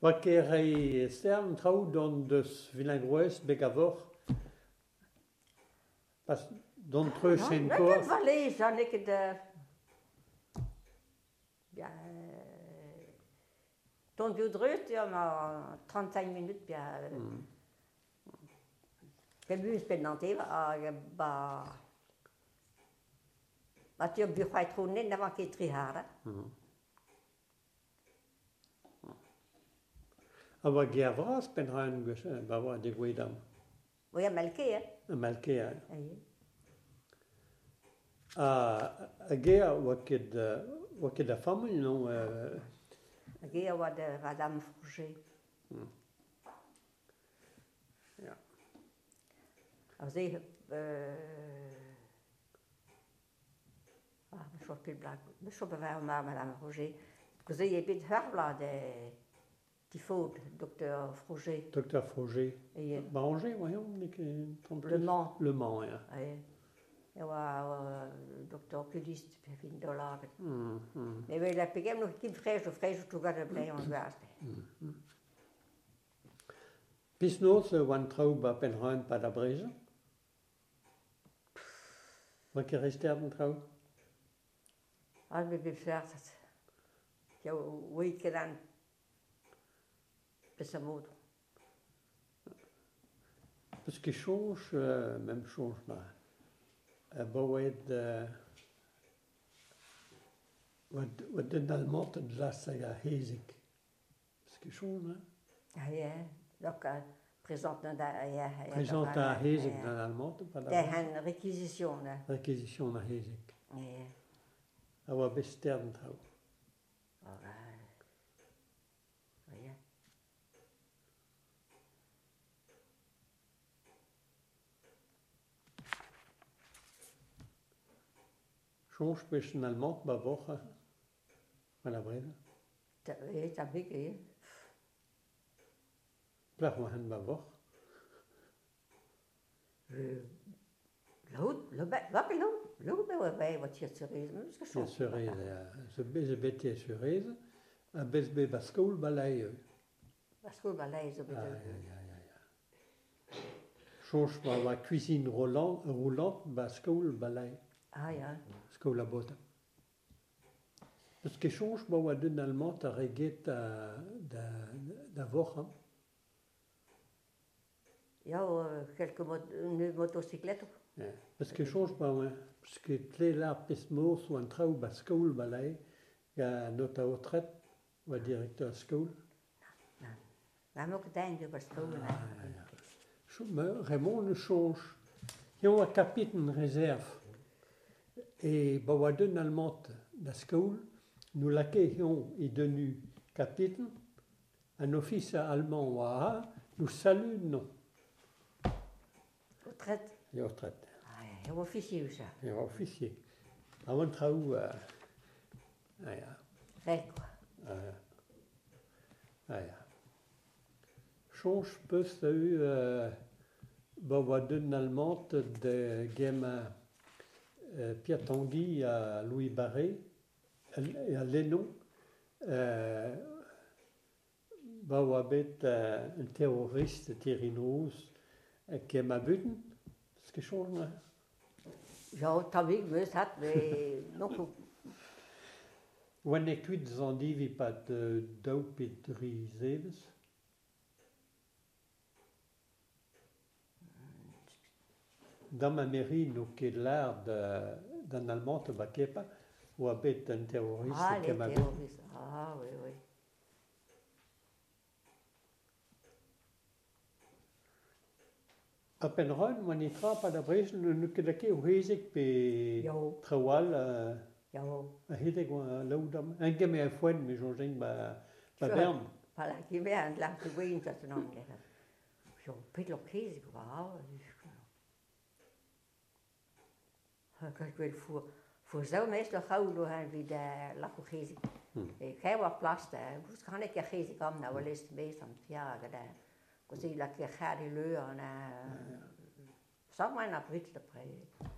Wat keer hij sterven trouw dan dus Villengroes begavor. Pas dan terug zijn Dat koor. is wel eens, dan ik de... Ja... Toen je drukt, ja, maar 35 minuten, ja... Ik heb u spelen even, maar je hebt je gewoon niet, dan mag je 3 jaar. Aber Gervras ben han bawa de Guidam. Wil je melken, hè? Malkea. Ja. Agea wat de familie no Ik ga wat de Madame Frouget. ja. Als ik... je wordt veel blij. Je wordt bij Madame Frouget. Parce que je bent herblad die fout, dokter Frouget. Dr. Froger. Ja. Banger, voyons, Le Mans. Le Mans, ja. Ja. Jeg var doktor okulist på $5. Men jeg vil have igennem nogle kim fresh, du gør det blive en værste. Bis nu så var en traub op en højen på der brise. Hvad kan reste den traub? Og vi blev færdigt. Jeg var ikke den besamod. Parce que change, même change là. Boued wat den allemand de lassaga hezig. Parce que change, Ja, donc présente der, ja. Présente à hezig dans allemand, pas Det er en rekvisition. Réquisition à hezig. Ja. Aber bis sterben traub. Ja. Change zwischen allemand ba woche. Voilà, brede. Det er ikke. Plach ma hen ba woch. Lood bij wat je te reizen. Ja, cerise, ja. Ze betje cerise. A bez be ba skoul balai. Wat school bij lezen. Ja. Change ma la cuisine roulante ba skoul balai. Ah ja. Skoul a bota. Parce que change ba wa den allemand a reget da woche. Ja, quelques motocyclettes. Ja. Parce que change ba wa. Parce que tle la pesmo so un trau ba skoul balai. Ja, nota retraite. Wa directeur skoul. We hebben ook het einde bij school. Raymond ne change. Il y a un capitaine réserve. Et Bawadun allemand la school, nous l'accueillons est devenu capitaine. Un officier allemand wa nous salue non. Retraite. Il est retraite. Ja, officier ça. Il est officier. Avant traou ja. Rijk. Ja. Change peu Bawadun allemand de Gema Pierre Tanguy à Louis Barré et à Lénon. Bawabet un terroriste Thierry Rose qui m'a buté. Ce que change. Ja, dat weet ik dus had we nog. Wanneer ik weet zandi wie pas de doupedrie zeves. Dans ma mairie, nous qui l'air d'un allemand te baquait pas, ou habite un terroriste qui m'a buté. Ah, oui. A Penrhyn, man i tra pa da brez, nu ket ake o hezek pe Jo. trawal Ja, a hedek o laoudam. En gemme a foen, me jonjeng ba bern. pas la qui vient de la cuisine, ça se nomme. Je peux le caisse, quoi. Ik wil voor zo meestal gauw doen wie de lakkogezie. Ik heb wat plasten. Dus kan ik je gezie komen nou wel eens meestal ja gedaan. Dus ik laat je gaat die leur en zo maar naar Brits te prijzen.